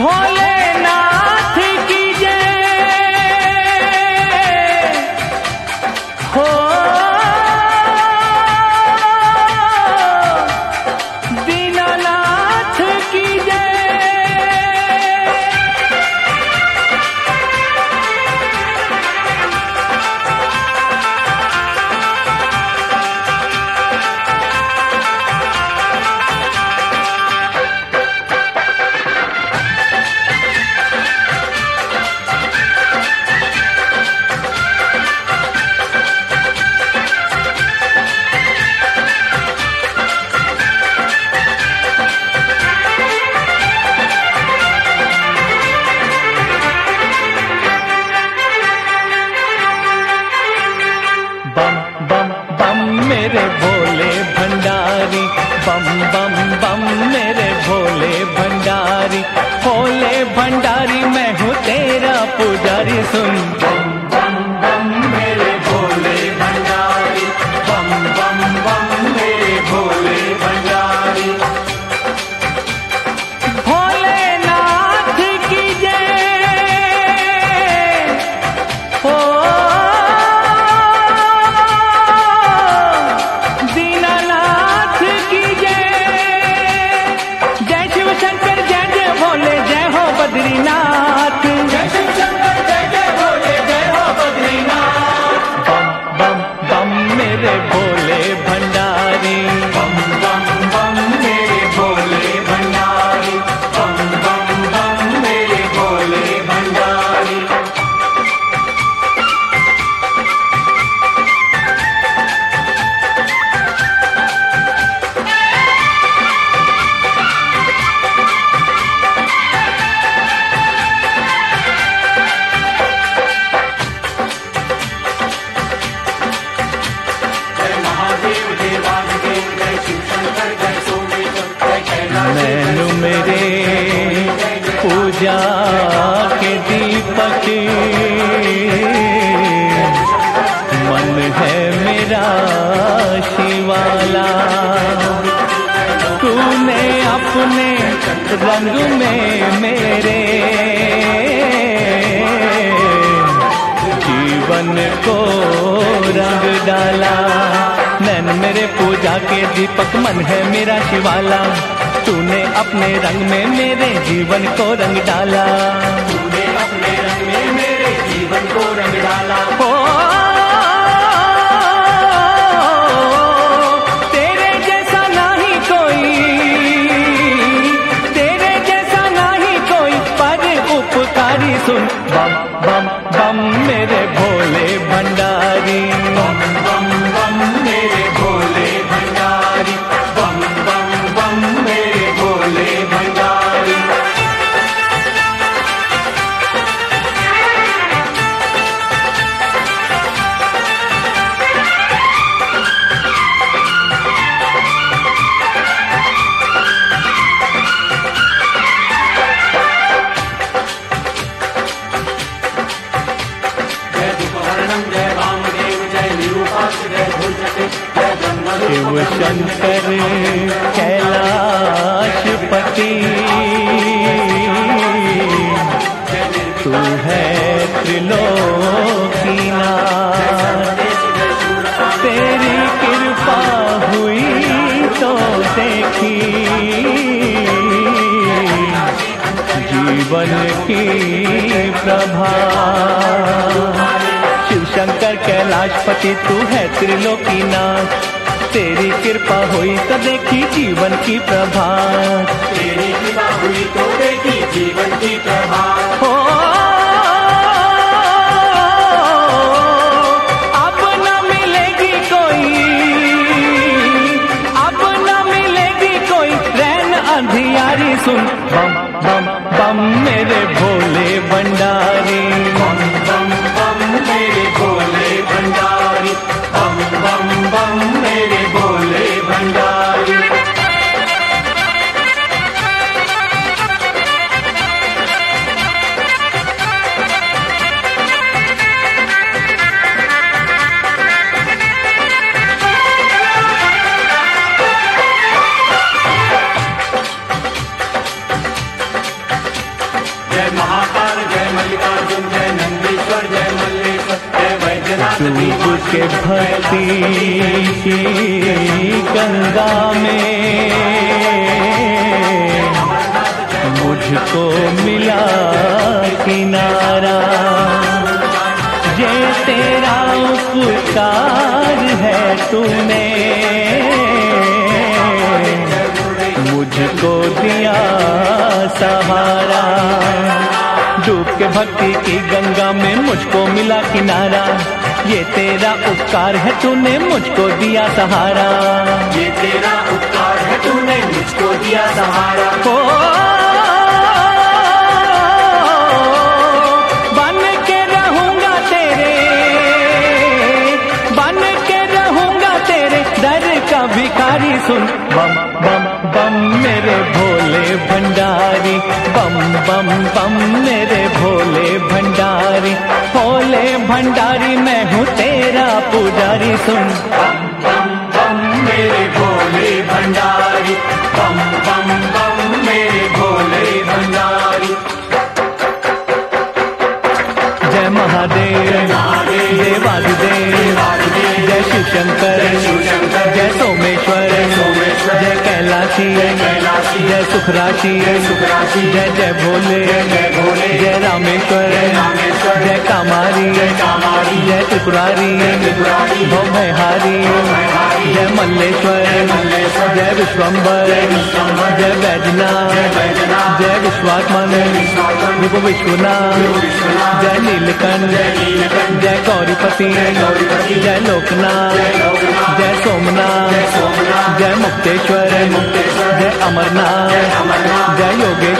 भोलेनाथ की जय हो, दीनानाथ की जय। बम बम बम मेरे भोले भंडारी, बम बम बम मेरे भोले भंडारी, भोले भंडारी मैं हूँ तेरा पुजारी। सुन बम बम बम मेरे भोले भंडारी, बम बम बम मेरे भोले भंडारी। भोलेनाथ की जय हो, दीनानाथ की जय। जय शिव शंकर जय जय भोले जय हो बद्रीनाथ, जय शिव शंकर जय जय भोले जय हो बद्रीनाथ। बम बम बम मेरे भोले भंडारी, बम बम बम मेरे भोले भंडारी, बम बम बम मेरे भोले भंडारी। नैनु मेरे पूजा के दीपक, मन है मेरा शिवाला। तूने अपने रंग में मेरे जीवन को रंग डाला। नैन मेरे पूजा के दीपक, मन है मेरा शिवाला। तूने अपने रंग में मेरे जीवन को रंग डाला, तूने अपने रंग में मेरे जीवन को रंग डाला। हो तेरे जैसा नहीं कोई, तेरे जैसा नहीं कोई पर उपकारी। सुन बम बम बम मेरे भोले भंडारी, बम बम बम मेरे भोले भंडारी, बम बम बम मेरे भोले भंडारी। शिव शंकर कैलाशपति, तू है त्रिलोकीनाथ। तेरी कृपा हुई तो देखी जीवन की प्रभा। शिव शंकर कैलाशपति तू है त्रिलोकीनाथ। तेरी कृपा हुई तो देखी जीवन की प्रभा, तेरी कृपा हुई तो देखी जीवन की प्रभा। हो अब न मिलेगी कोई, अब न मिलेगी कोई रैन अंधियारी। सुन बम बम बम मेरे भोले भंडारी, बम बम बम मेरे भोले भंडारी, बम बम बम मेरे भोले भंडारी। के भक्ति की गंगा में मुझको मिला किनारा। ये तेरा उपकार है, तूने मुझको दिया सहारा। डूब के भक्ति की गंगा में मुझको मिला किनारा। ये तेरा उपकार है, तूने मुझको दिया सहारा। ये तेरा उपकार है, तूने मुझको दिया सहारा। बन के रहूंगा तेरे दर का भिखारी। सुन बम बम बम मेरे भोले भंडारी, बम बम बम मेरे भोले भंडारी। भोले भंडारी मैं हूँ तेरा पुजारी। सुन बम बम बम मेरे भोले भंडारी, बम बम बम मेरे भोले भंडारी। जय महादेव, देवादिदेव, जय शिव शंकर, जय सोमेश्वर, जय कैलाशी, जय सुखराशि, जय जय भोले, जय रामेश्वर, जय कामारी, जय त्रिपुरारी, भवहारी, जय मल्लेश्वर, जय विश्वम्बर, जय वैद्यनाथ, जय विश्वात्मन, विभु विश्वनाथ, जय नीलकंठ, जय गौरीपति, जय लोकनाथ, जय सोमनाथ, जय मुक्तेश्वर, जय अमरनाथ, जय योगेश्वर।